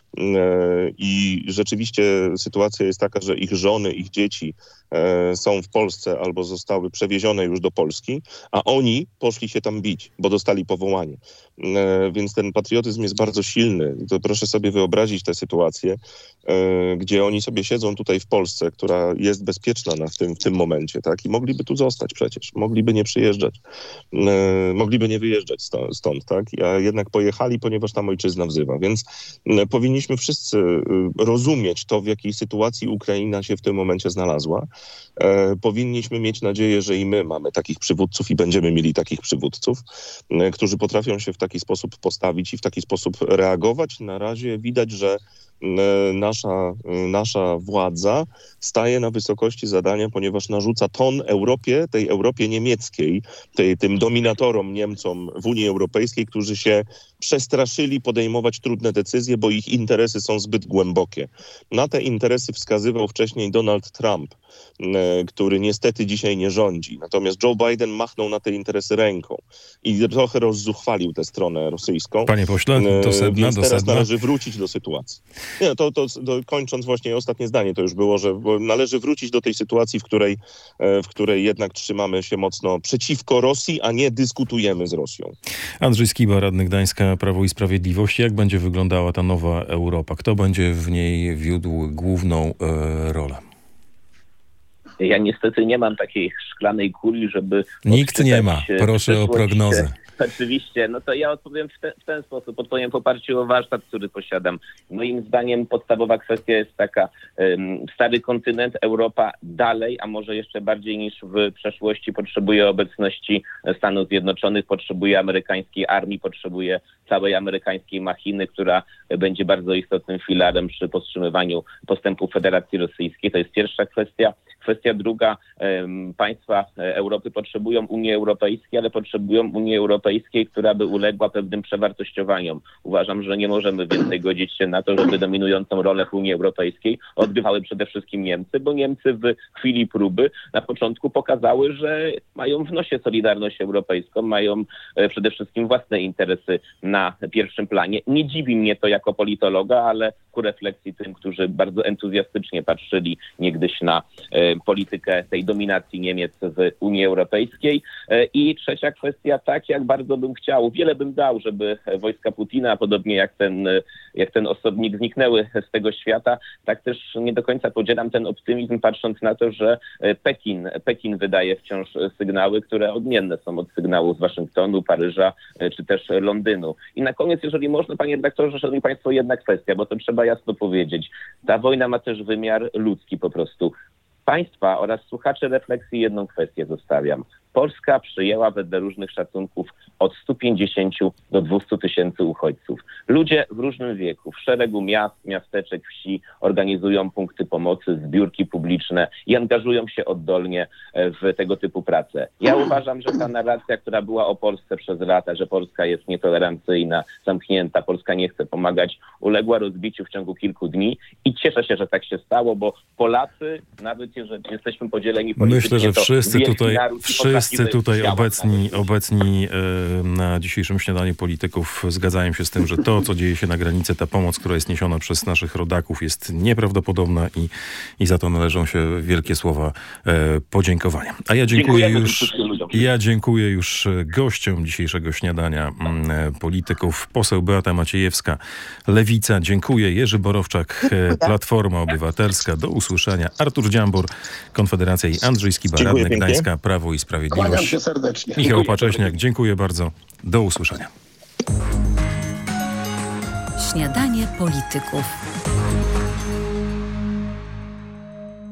Speaker 5: I rzeczywiście sytuacja jest taka, że ich żony, ich dzieci są w Polsce albo zostały przewiezione już do Polski, a oni poszli się tam bić, bo dostali powołanie. Więc ten patriotyzm jest bardzo silny. To proszę sobie wyobrazić tę sytuację, gdzie oni sobie siedzą tutaj w Polsce, która jest bezpieczna na, w, tym, w tym momencie, tak? I mogliby tu zostać przecież, mogliby nie przyjeżdżać, mogliby nie wyjeżdżać stąd, stąd, tak? A jednak pojechali, ponieważ tam ojczyzna wzywa. Więc powinniśmy wszyscy rozumieć to, w jakiej sytuacji Ukraina się w tym momencie znalazła. Powinniśmy mieć nadzieję, że i my mamy takich przywódców i będziemy mieli takich przywódców, którzy potrafią się w taki sposób postawić i w taki sposób reagować. Na razie widać, że nasza, nasza władza staje na wysokości zadania, ponieważ narzuca ton Europie, tej Europie niemieckiej, tej, tym dominatorom Niemcom w Unii Europejskiej, którzy się przestraszyli podejmować trudne decyzje, bo ich interesy są zbyt głębokie. Na te interesy wskazywał wcześniej Donald Trump, który niestety dzisiaj nie rządzi. Natomiast Joe Biden machnął na te interesy ręką i trochę rozzuchwalił tę stronę rosyjską.
Speaker 2: Panie pośle, do sedna,
Speaker 5: Więc
Speaker 2: do
Speaker 5: teraz
Speaker 2: sedna.
Speaker 5: należy wrócić do sytuacji. Nie, to, to, to kończąc właśnie ostatnie zdanie, to już było, że należy wrócić do tej sytuacji, w której, w której jednak trzymamy się mocno przeciwko Rosji, a nie dyskutujemy z Rosją.
Speaker 2: Andrzej Skiba, radny Gdańska, Prawo i Sprawiedliwość. Jak będzie wyglądała ta nowa Europa? Kto będzie w niej wiódł główną e, rolę?
Speaker 6: Ja niestety nie mam takiej szklanej kuli, żeby...
Speaker 2: Nikt nie ma. Proszę o prognozę.
Speaker 6: Oczywiście, no to ja odpowiem w, te, w ten sposób, odpowiem w oparciu o warsztat, który posiadam. Moim zdaniem podstawowa kwestia jest taka, um, stary kontynent, Europa dalej, a może jeszcze bardziej niż w przeszłości potrzebuje obecności Stanów Zjednoczonych, potrzebuje amerykańskiej armii, potrzebuje całej amerykańskiej machiny, która będzie bardzo istotnym filarem przy powstrzymywaniu postępu Federacji Rosyjskiej. To jest pierwsza kwestia. Kwestia druga, um, państwa Europy potrzebują Unii Europejskiej, ale potrzebują Unii Europejskiej, która by uległa pewnym przewartościowaniom. Uważam, że nie możemy więcej godzić się na to, żeby dominującą rolę w Unii Europejskiej odgrywały przede wszystkim Niemcy, bo Niemcy w chwili próby na początku pokazały, że mają w nosie solidarność europejską, mają e, przede wszystkim własne interesy na pierwszym planie. Nie dziwi mnie to jako politologa, ale ku refleksji tym, którzy bardzo entuzjastycznie patrzyli niegdyś na e, politykę tej dominacji Niemiec w Unii Europejskiej. E, I trzecia kwestia, tak jak bardzo bym chciał, wiele bym dał, żeby wojska Putina, podobnie jak ten, jak ten osobnik, zniknęły z tego świata, tak też nie do końca podzielam ten optymizm, patrząc na to, że Pekin, Pekin wydaje wciąż sygnały, które odmienne są od sygnałów z Waszyngtonu, Paryża czy też Londynu. I na koniec, jeżeli można, panie redaktorze, szanowni państwo, jedna kwestia, bo to trzeba jasno powiedzieć. Ta wojna ma też wymiar ludzki po prostu. Państwa oraz słuchacze refleksji jedną kwestię zostawiam. Polska przyjęła wedle różnych szacunków od stu pięćdziesięciu do dwustu tysięcy uchodźców. Ludzie w różnym wieku, w szeregu miast, miasteczek, wsi organizują punkty pomocy, zbiórki publiczne i angażują się oddolnie w tego typu prace. Ja uważam, że ta narracja, która była o Polsce przez lata, że Polska jest nietolerancyjna, zamknięta, Polska nie chce pomagać, uległa rozbiciu w ciągu kilku dni i cieszę się, że tak się stało, bo Polacy, nawet jeżeli jesteśmy podzieleni politycznie,
Speaker 2: myślę, że wszyscy tutaj, wszyscy Wszyscy tutaj
Speaker 6: działa,
Speaker 2: obecni, obecni e, na dzisiejszym śniadaniu polityków zgadzają się z tym, że to, co dzieje się na granicy, ta pomoc, która jest niesiona przez naszych rodaków, jest nieprawdopodobna i, i za to należą się wielkie słowa e, podziękowania. A ja dziękuję już, ja dziękuję już gościom dzisiejszego śniadania m, polityków. Poseł Beata Maciejewska, Lewica. Dziękuję. Jerzy Borowczak, Platforma Obywatelska. Do usłyszenia. Artur Dziambor, Konfederacja i Andrzej Skiba, radny Gdańska, Prawo i Sprawiedliwość.
Speaker 4: Kłaniam się serdecznie.
Speaker 2: Michał dziękuję. Pacześniak, dziękuję bardzo. Do usłyszenia.
Speaker 1: Śniadanie polityków.